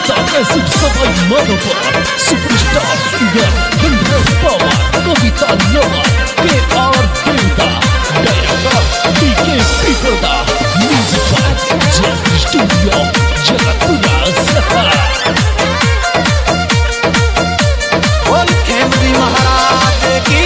Cassette Sawai Madhopur superstar singer Gandharv Pawar Kavita Lova K R. Devta director D K. Pipalda music by Jai studio Jagatpura Sahara. बोल खेमजी महाराज की।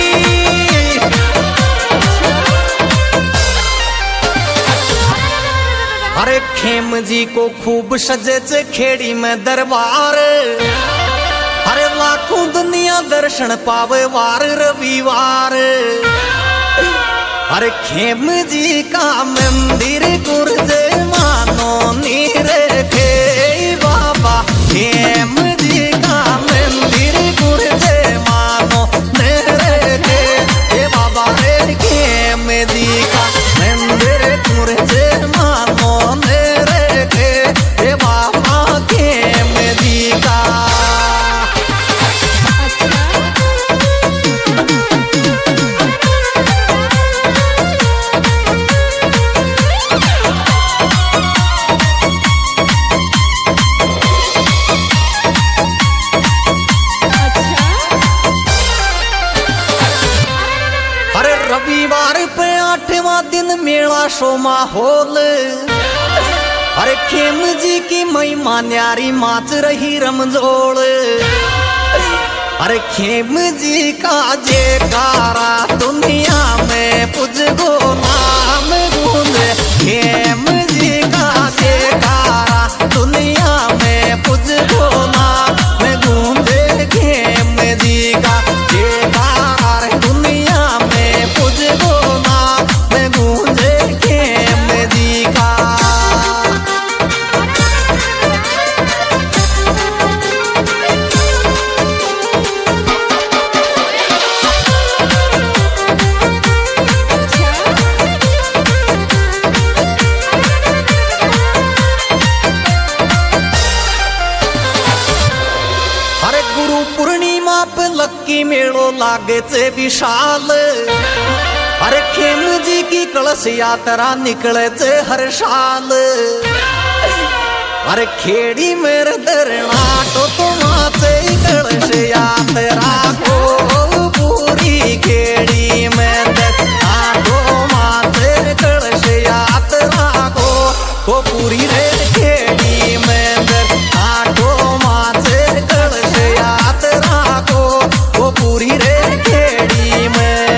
अरे खेम जी को खूब सजे च खेड़ी में दरबार। अरे लाखों दुनिया दर्शन पावे वार रविवार। अरे खेम जी का मंदिर गुरजे मानो नीर थे बाबा। खेम जी का मंदिर गुरजे मानो नीर थे बाबा रे। खेम जी का मंदिर गुरजे मानो रविवार पे 8वां दिन मेला शो माहौल। अरे खेम जी की महिमा न्यारी माच रही रमजोड़। अरे खेम जी का जयकारा दुनिया में पुजगो नाम गूंजे। खेम जी का जयकारा दुनिया में पुजगो नाम गूंजे। खेम जी का जयकारा दुनिया में पुजगो नाम गूंजे। खेम जी का पूर्णिमा पे लक्की मेड़ो लागे चे विशाल। अरे खेम जी की कलश यात्रा निकले चे हर साल। अरे खेड़ी मेरे दरना तो माचे कलश यात्रा को पूरी खेड़ी में तो माचे कलश यात्रा को पूरी रे खेड़ी में पूरी रे खेड़ी में।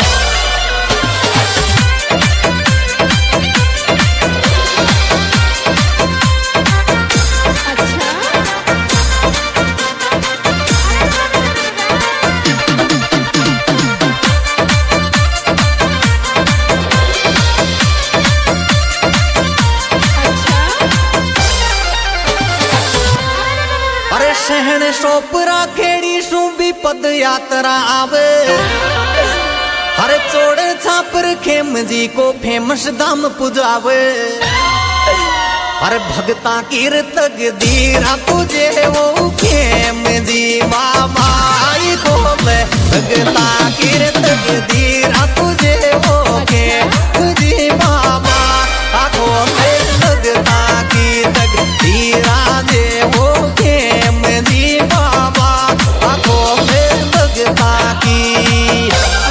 अरे शहन शोपरा खेड़ी सूबी पद यात्रा आवे। हरे चोड़े छापर खेम जी को फेमस धाम पुजावे। अरे भगता की तकदीरा तुझे वो खेम जी बाबा को भगता की तकदीरा तुझे वो खेम जी बाबा को भगता की तकदीरा दे वो खेम जी बाबा को भगता की।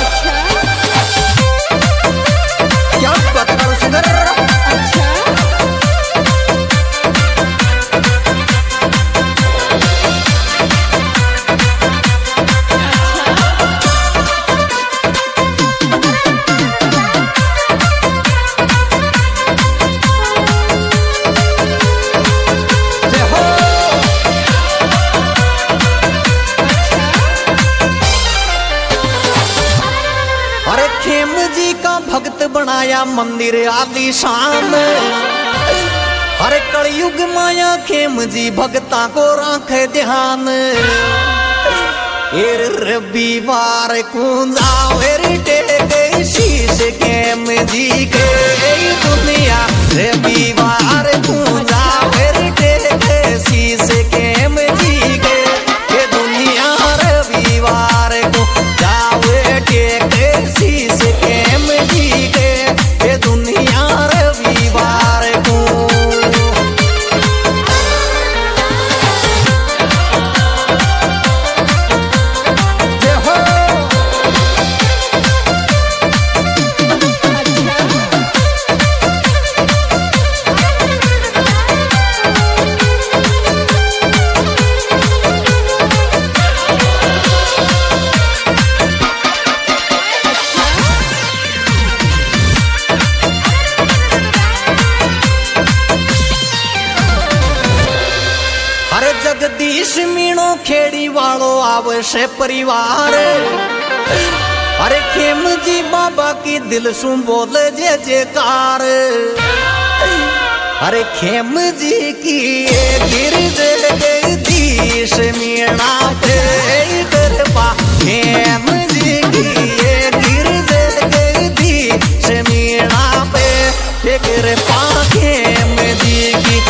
क्या बात करो सुंदर। खेम जी का भक्त बनाया मंदिर आलीशान। हरे कलयुग माया खेम जी भक्ता को राखे ध्यान। रविवार को जावेर टेके शीश खेम जी के दुनिया। रविवार को जावेर टेके शीश खेम जी के दुनिया। रविवार को जावे टेके शीश खेम जी के दुनिया। रविवार को आवे से परिवार। अरे खेम जी बाबा की दिल सु बोले जय जयकार। अरे खेम जी की गिरदीश मीणा पे गरबा। खेम जी की गिरदीश मीणा पे गरबा। खेम जी की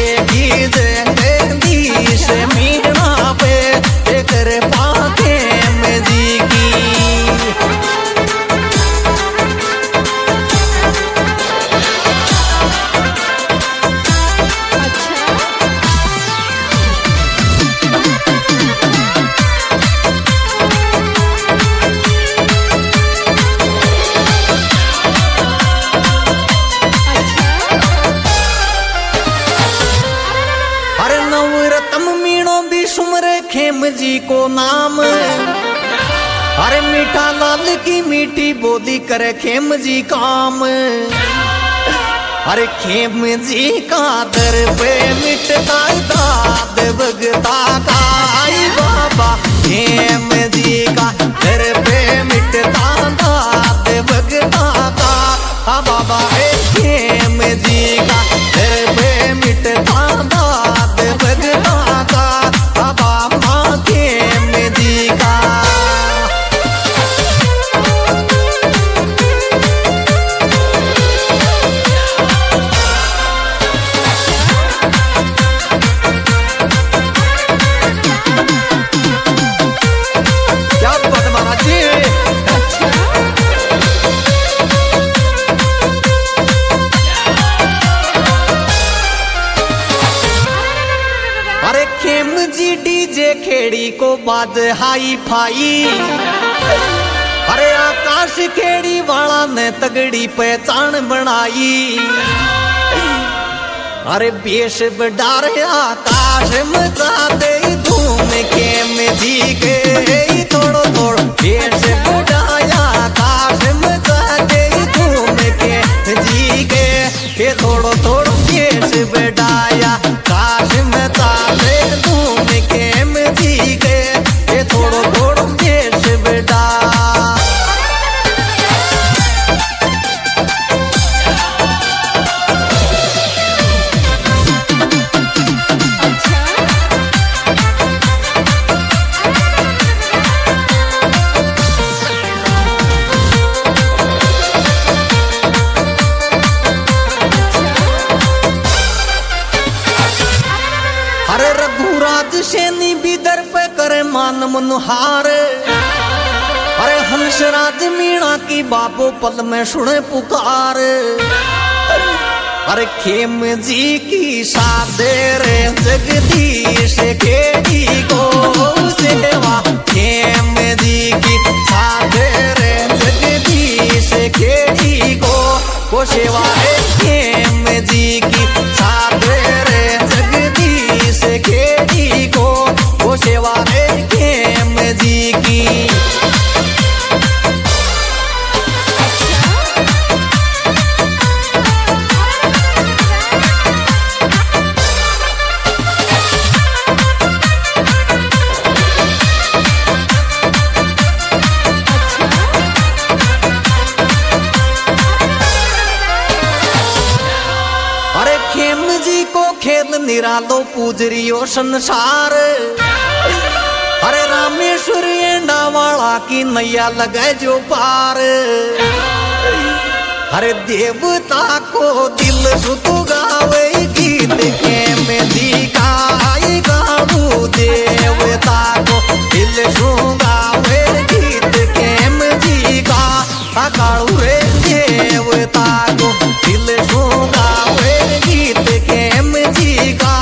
गिरदीश मीणा पे गरबा। खेम जी की खेम जी को नाम। अरे मीठा लाल की मीठी बोली करे खेम जी काम। अरे खेम जी का दर पे मिटता दाद भगता का। आई बाबा खेम जी का दर पे मिटता दाद भगता का। बाबा खेम जी का दर पे मिटता दाद भगता का। खेड़ी को बाज हाई फाई। अरे आकाश खेड़ी वाला ने तगड़ी पहचान बनाई। अरे बेश बडार आकाश मचा दे धूम खेम जी के। थोड़ो थोड़ो बेश बडाया आकाश मचा दे धूम खेम जी के। थोड़ो थोड़ो बेश बडाया आकाश मचा दे धूम खेम जी के। थोड़ो थोड़ो बेश बडा। अरे रघुराज सैनी भी दर पे करे मान मनोहार। अरे हंसराज मीणा की बाबो पल में सुने पुकार। अरे खेम जी की सादे रे जगदीश खेड़ी को सेवा। खेम जी की सादे रे जगदीश खेड़ी को सेवा। खेम जी की सादे रे जगदीश खेड़ी को सेवा। खेम जी की निरालो पूजरियो संसार। अरे रामेश्वर एंडा वाला की नैया लगे जो पार। अरे देवता को दिल सुत गावे गीत खेम जी का। गाऊ देवता को दिल सु गावे गीत खेम जी का। कालू रे देवता को दिल सु गावे गीत खेम जी का।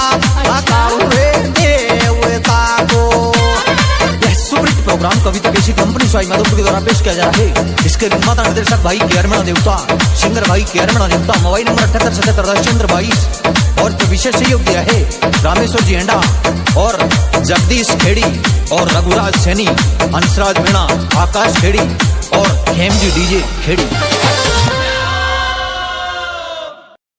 Program Kavita K C company Sawai Madhopur के द्वारा पेश किया जा रहा है। इसके निर्माता निर्देशक भाई केरमणा देवता, सिंगर भाई केरमणा देवता। मोबाइल नंबर 787710 और जो विशेष सहयोग दिया है रामेश्वर जी एंडा और जगदीश खेड़ी और रघुराज सैनी, हंसराज मीणा, आकाश खेड़ी और खेमजी डीजे खेड़ी।